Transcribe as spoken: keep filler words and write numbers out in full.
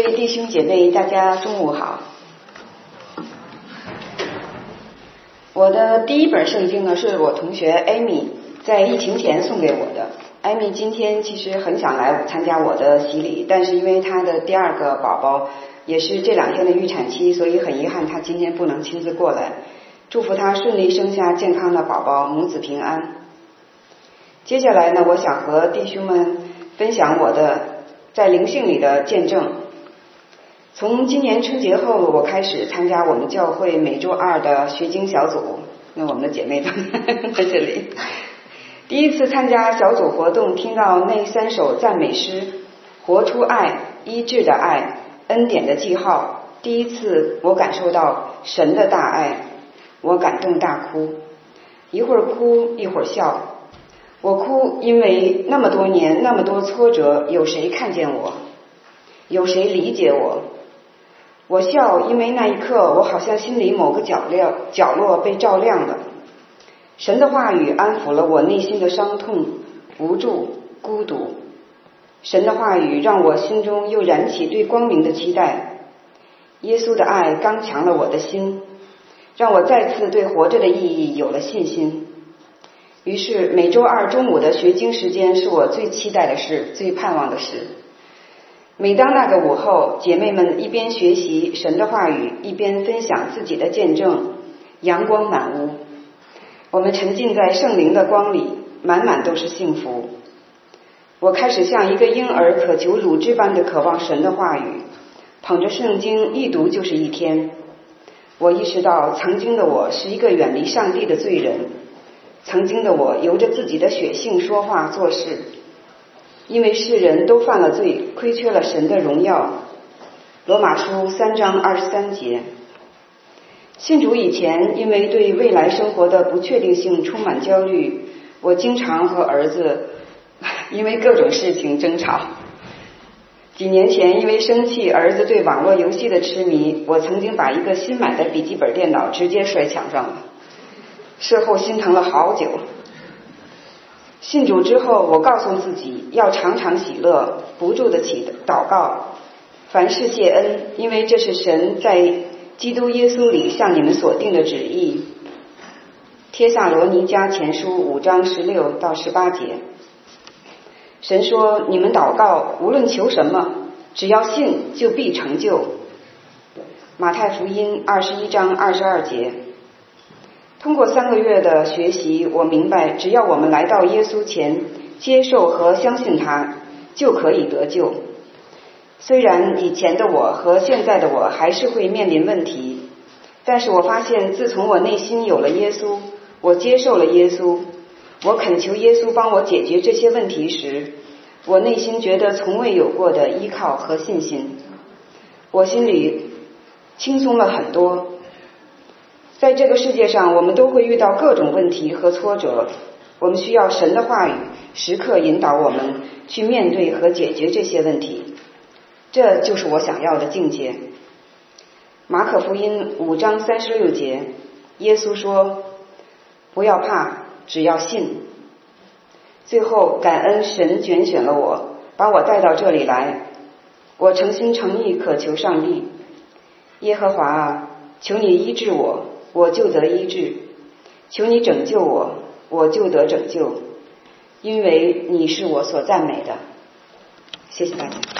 位弟兄姐妹，大家中午好。我的第一本圣经呢，是我同学艾米在疫情前送给我的。艾米今天其实很想来参加我的洗礼，但是因为她的第二个宝宝也是这两天的预产期，所以很遗憾她今天不能亲自过来。祝福她顺利生下健康的宝宝，母子平安。接下来呢，我想和弟兄们分享我的在灵性里的见证。从今年春节后，我开始参加我们教会每周二的学经小组，那我们的姐妹都在这里。第一次参加小组活动，听到那三首赞美诗，活出爱，医治的爱，恩典的记号。第一次我感受到神的大爱，我感动大哭，一会儿哭一会儿笑。我哭，因为那么多年那么多挫折，有谁看见我？有谁理解我？我笑，因为那一刻我好像心里某个角落角落被照亮了。神的话语安抚了我内心的伤痛、无助、孤独。神的话语让我心中又燃起对光明的期待。耶稣的爱刚强了我的心，让我再次对活着的意义有了信心。于是每周二中午的学经时间是我最期待的事，最盼望的事。每当那个午后，姐妹们一边学习神的话语，一边分享自己的见证，阳光满屋。我们沉浸在圣灵的光里，满满都是幸福。我开始像一个婴儿渴求乳汁般的渴望神的话语，捧着圣经一读就是一天。我意识到曾经的我是一个远离上帝的罪人，曾经的我由着自己的血性说话做事，因为世人都犯了罪，亏缺了神的荣耀。罗马书三章二十三节。信主以前，因为对未来生活的不确定性充满焦虑，我经常和儿子因为各种事情争吵。几年前因为生气儿子对网络游戏的痴迷，我曾经把一个新买的笔记本电脑直接摔墙上了，事后心疼了好久。信主之后，我告诉自己要常常喜乐，不住的祈祷告，凡事谢恩，因为这是神在基督耶稣里向你们所定的旨意。帖撒罗尼迦前书五章十六到十八节。神说，你们祷告无论求什么，只要信就必成就。马太福音二十一章二十二节。通过三个月的学习，我明白只要我们来到耶稣前，接受和相信他，就可以得救。虽然以前的我和现在的我还是会面临问题，但是我发现自从我内心有了耶稣，我接受了耶稣，我恳求耶稣帮我解决这些问题时，我内心觉得从未有过的依靠和信心，我心里轻松了很多。在这个世界上，我们都会遇到各种问题和挫折，我们需要神的话语时刻引导我们去面对和解决这些问题，这就是我想要的境界。马可福音五章三十六节，耶稣说，不要怕，只要信。最后感恩神拣选了我，把我带到这里来，我诚心诚意渴求上帝，耶和华啊，求你医治我，我就得医治，求你拯救我，我就得拯救，因为你是我所赞美的。谢谢大家。